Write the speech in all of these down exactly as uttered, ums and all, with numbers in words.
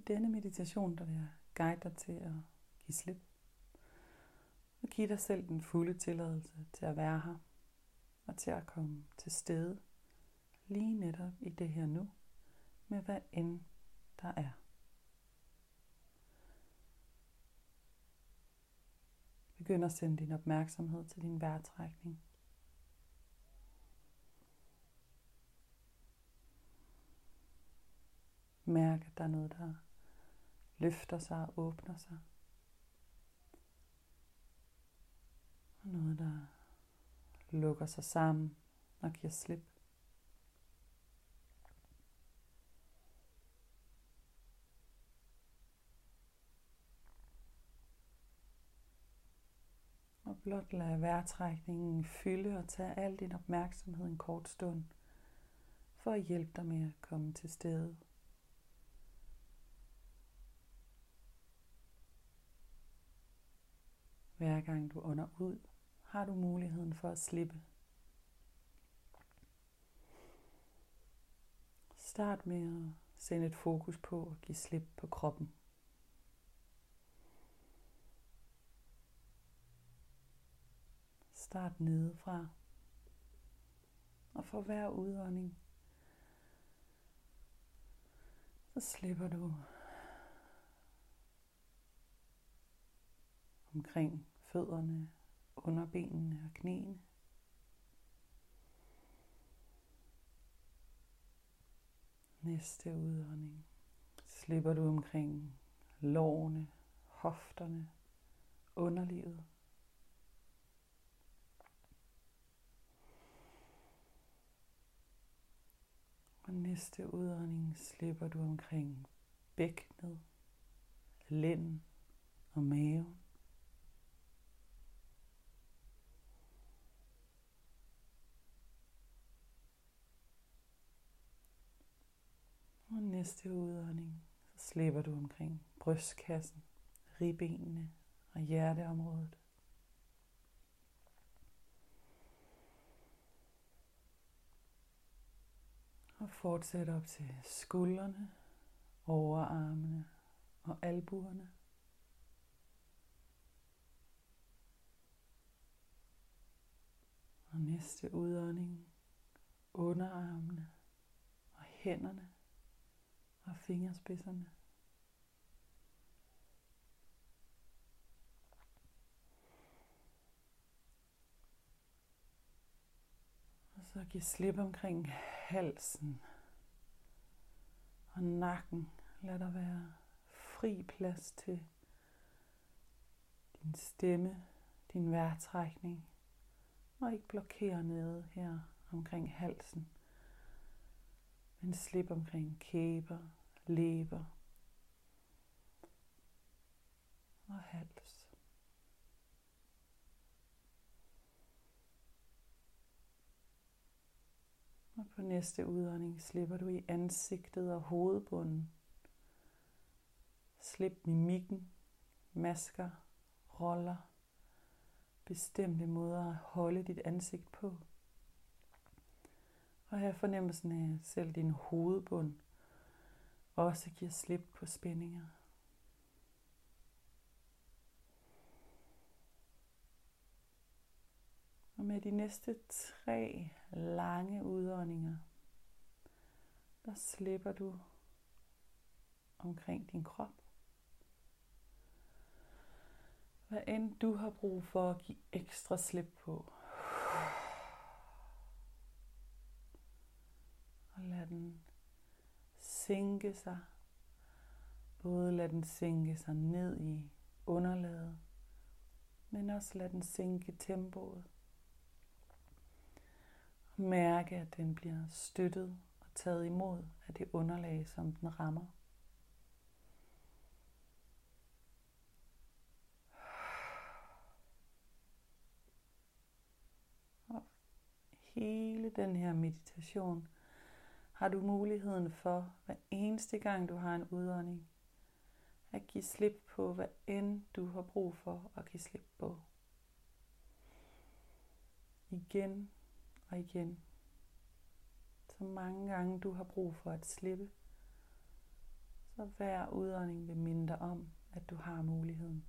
denne meditation, der vil guide dig til at give slip. Og give dig selv den fulde tilladelse til at være her. Og til at komme til stede lige netop i det her nu. Med hvad end der er. Begynd at sende din opmærksomhed til din vejrtrækning. Mærk, at der er noget, der løfter sig og åbner sig. Og noget, der lukker sig sammen og giver slip. Og blot lad vejrtrækningen fylde og tage al din opmærksomhed en kort stund, for at hjælpe dig med at komme til stede. Hver gang du ånder ud, har du muligheden for at slippe. Start med at sende et fokus på at give slip på kroppen. Start nedefra. Og for hver udånding, så slipper du omkring fødderne, underbenene og knæene. Næste udånding slipper du omkring lårene, hofterne, underlivet. Og næste udånding slipper du omkring bækkenet, lænden og maven. Og næste udånding, så slipper du omkring brystkassen, ribbenene og hjerteområdet. Og fortsæt op til skuldrene, overarmene og albuerne. Og næste udånding, underarmene og hænderne og fingerspidserne. Og så giv slip omkring halsen og nakken. Lad der være fri plads til din stemme, din vejrtrækning. Og ikke blokere nede her omkring halsen. Men slip omkring kæber, læber og hals. Og på næste udånding slipper du i ansigtet og hovedbunden. Slip mimikken, masker, roller, bestemte måder at holde dit ansigt på. Og her fornemmelsen af selv din hovedbund også giver slip på spændinger. Og med de næste tre lange udåndinger, der slipper du omkring din krop. Hvad end du har brug for at give ekstra slip på. Og lad den sænke sig. Både lad den sænke sig ned i underlaget, men også lad den sænke tempoet. Og mærke, at den bliver støttet og taget imod af det underlag, som den rammer. Og hele den her meditation har du muligheden for, hver eneste gang du har en udånding, at give slip på, hvad end du har brug for at give slip på. Igen og igen. Så mange gange du har brug for at slippe, så Så hver udånding vil minde dig om, at du har muligheden.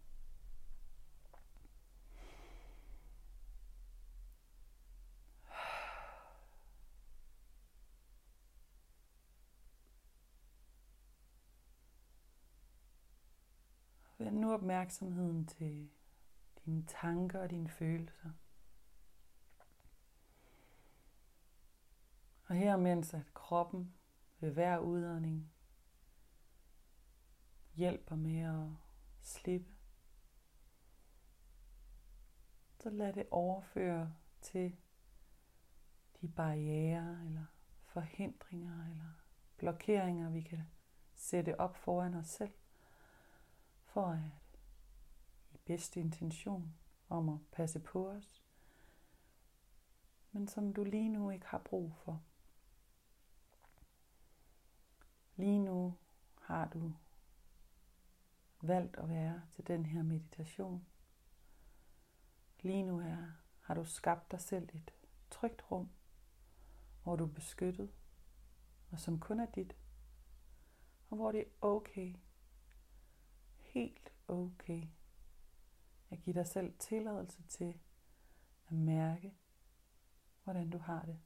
Vend nu opmærksomheden til dine tanker og dine følelser. Og her mens at kroppen ved hver udånding hjælper med at slippe, så lad det overføre til de barrierer eller forhindringer eller blokeringer, vi kan sætte op foran os selv, for at i bedste intention om at passe på os, men som du lige nu ikke har brug for. Lige nu har du valgt at være til den her meditation. Lige nu er, har du skabt dig selv et trygt rum, hvor du er beskyttet, og som kun er dit, og hvor det er okay, helt okay, at give dig selv tilladelse til at mærke, hvordan du har det.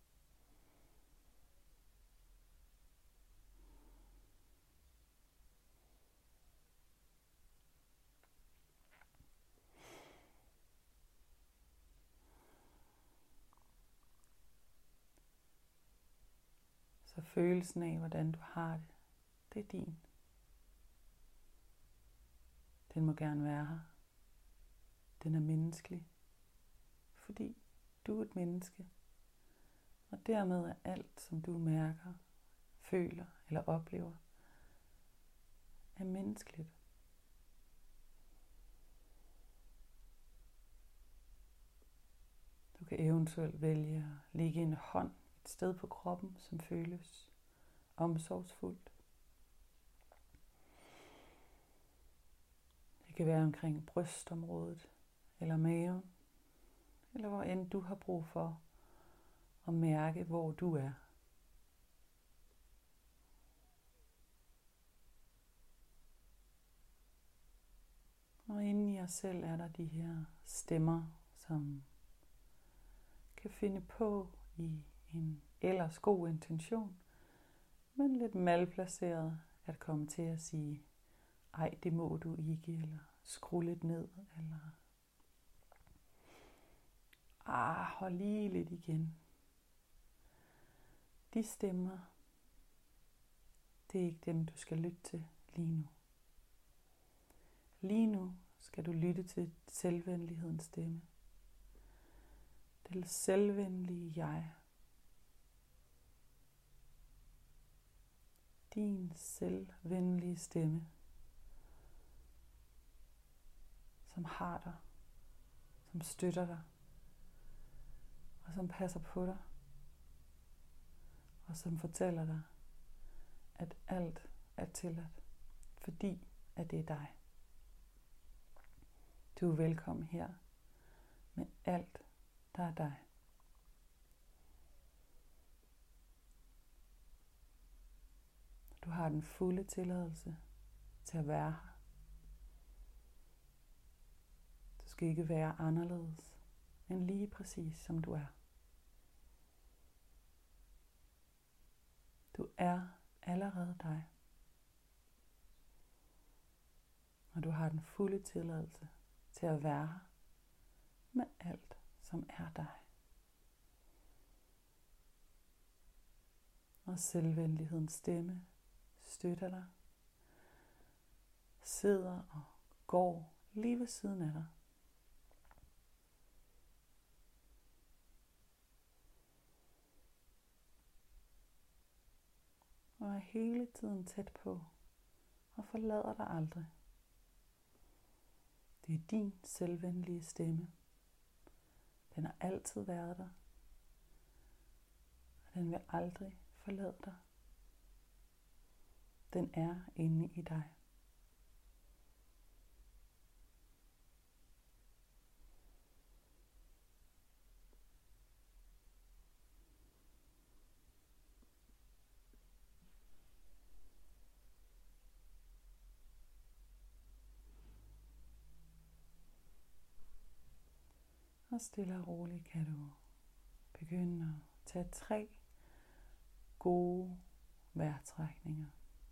Så følelsen af, hvordan du har det, det er din. Den må gerne være her. Den er menneskelig, fordi du er et menneske. Og dermed er alt, som du mærker, føler eller oplever, er menneskeligt. Du kan eventuelt vælge at lægge en hånd et sted på kroppen, som føles omsorgsfuldt. Det kan være omkring brystområdet eller maven, eller hvor end du har brug for at mærke, hvor du er. Og inde i os selv er der de her stemmer, som kan finde på i en ellers god intention, men lidt malplaceret at komme til at sige, ej, det må du ikke, eller skru lidt ned, eller ah, hold lige lidt igen. De stemmer, det er ikke dem, du skal lytte til lige nu. Lige nu skal du lytte til selvvenlighedens stemme. Det selvvenlige jeg. Din selvvenlige stemme, som har dig, som støtter dig, og som passer på dig, og som fortæller dig, at alt er tilladt, fordi at det er dig. Du er velkommen her med alt, der er dig. Du har den fulde tilladelse til at være her. Du skal ikke være anderledes end lige præcis som du er. Du er allerede dig. Og du har den fulde tilladelse til at være her med alt, som er dig. Og selvvenlighedens stemme støtter dig, sidder og går lige ved siden af dig. Og er hele tiden tæt på og forlader dig aldrig. Det er din selvvenlige stemme. Den har altid været der, og den vil aldrig forlade dig. Den er inde i dig. Og stille og roligt kan du begynde at tage tre gode vejrtrækninger.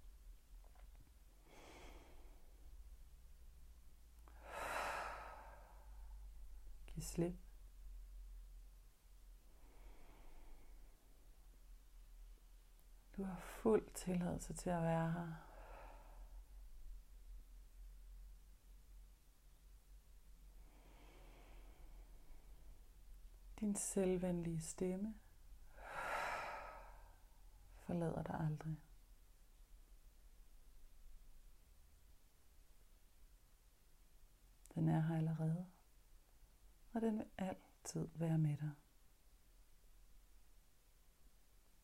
Giv slip. Du har fuld tilladelse til at være her. Din selvvenlige stemme forlader dig aldrig. Den er her allerede, og den vil altid være med dig.